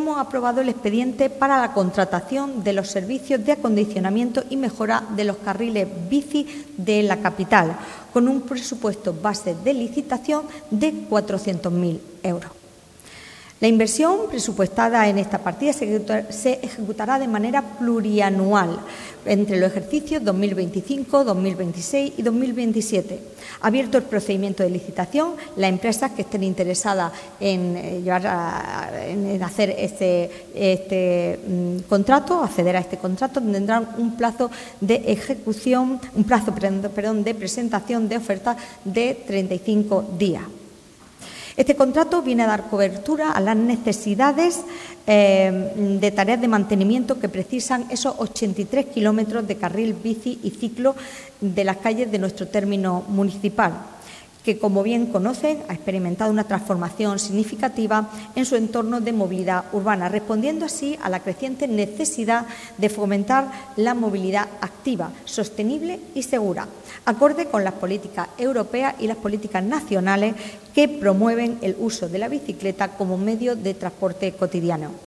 hemos aprobado el expediente para la contratación de los servicios de acondicionamiento y mejora de los carriles bici de la capital, con un presupuesto base de licitación de 400.000 euros. La inversión presupuestada en esta partida se ejecutará de manera plurianual entre los ejercicios 2025, 2026 y 2027. Abierto el procedimiento de licitación, las empresas que estén interesadas en hacer este contrato, acceder a este contrato, tendrán un plazo de ejecución, de presentación de ofertas de 35 días. Este contrato viene a dar cobertura a las necesidades de tareas de mantenimiento que precisan esos 83 kilómetros de carril bici y ciclo de las calles de nuestro término municipal, que, como bien conocen, ha experimentado una transformación significativa en su entorno de movilidad urbana, respondiendo así a la creciente necesidad de fomentar la movilidad activa, sostenible y segura, acorde con las políticas europeas y las políticas nacionales que promueven el uso de la bicicleta como medio de transporte cotidiano.